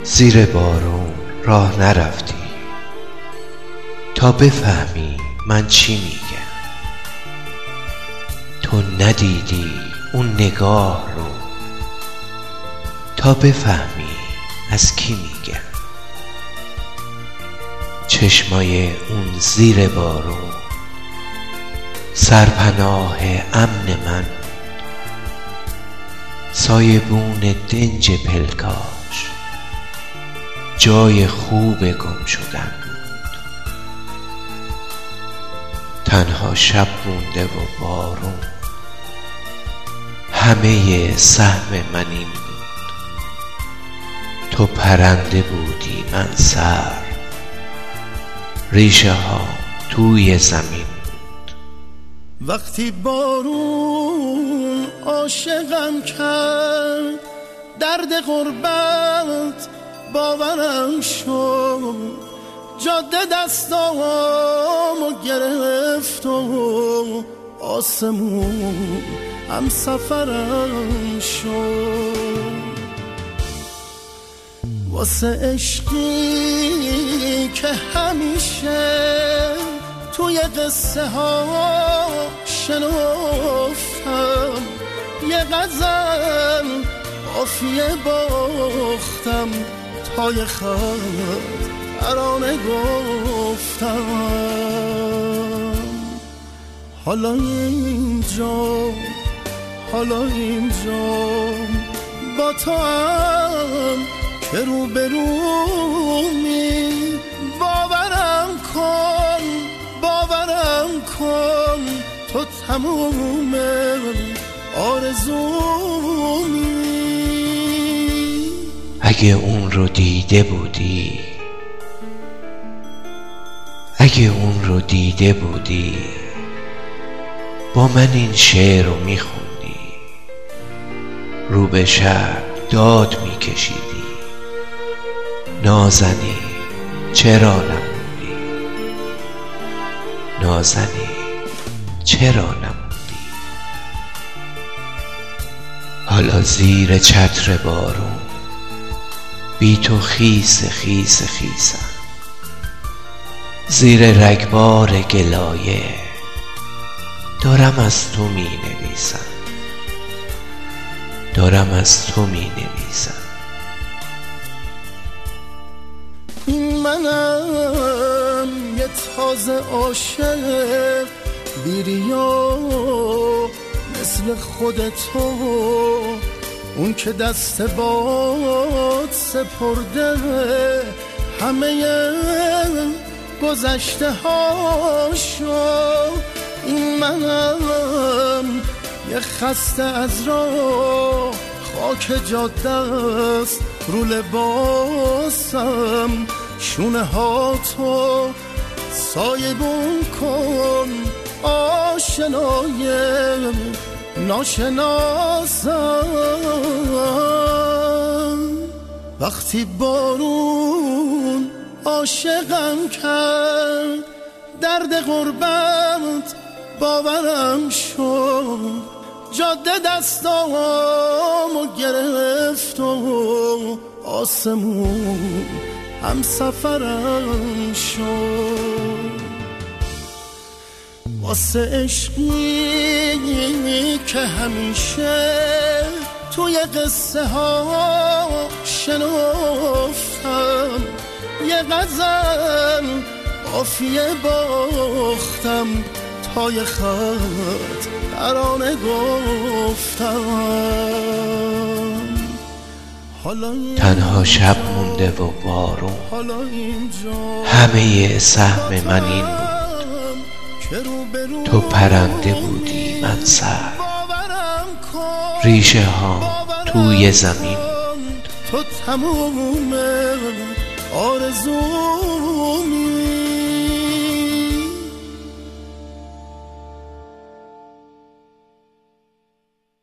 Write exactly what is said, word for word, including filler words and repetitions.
زیر بارون راه نرفتی تا بفهمی من چی میگم. تو ندیدی اون نگاه رو تا بفهمی از کی میگم. چشمای اون زیر بارون سرپناه امن من، سایبون دنج پلکاش جای خوب گم شدن بود. تنها شب مونده و بارون همه سهم من این بود. تو پرنده بودی من سر، ریشه ها توی زمین بود. وقتی بارون عاشقم کرد، درد غربت باورم شد، جاده دستامو گرفت و آسمون هم سفرم شد. واسه عشقی که همیشه توی قصه ها شنفتم، یه غزل قافیه باختم، تا یه خط ترانه گفتم. حالا اینجا حالا اینجا با تو هم که رو به رومی، باورم کن باورم کن تو تموم آرزومی. اگه اون رو دیده بودی اگه اون رو دیده بودی با من این شعر رو میخوندی، رو به شب داد میکشیدی، نازنی چرا نموندی، نازنی چرا نموندی. حالا زیر چتر بارون بی تو خیس خیس خیسم، زیر رگبار گلایه دارم از تو می نویسم، دارم از تو می نویسم. این منم یه تازه عاشق بیریا، مثل خودتو، اون که دست باد سپرده همه گذشته هاشو. این منم یه خسته از راه، خاک جاده است رو لباسم، شونه ها تو سایبون کن آشنای ناشناسم. وقتی بارون عاشقم کرد، درد غربت باورم شد، جاده دستامو گرفت و آسمون هم سفرم شد. واسه عشقی که همیشه توی قصه ها شنفتم، یه غزل قافیه باختم، تا یه خط ترانه گفتم. تنها شب مونده و بارون همه سهم من این بود. تو پرنده بودی من سر، ریشه ها توی زمین بود. تو تموم آرزومی.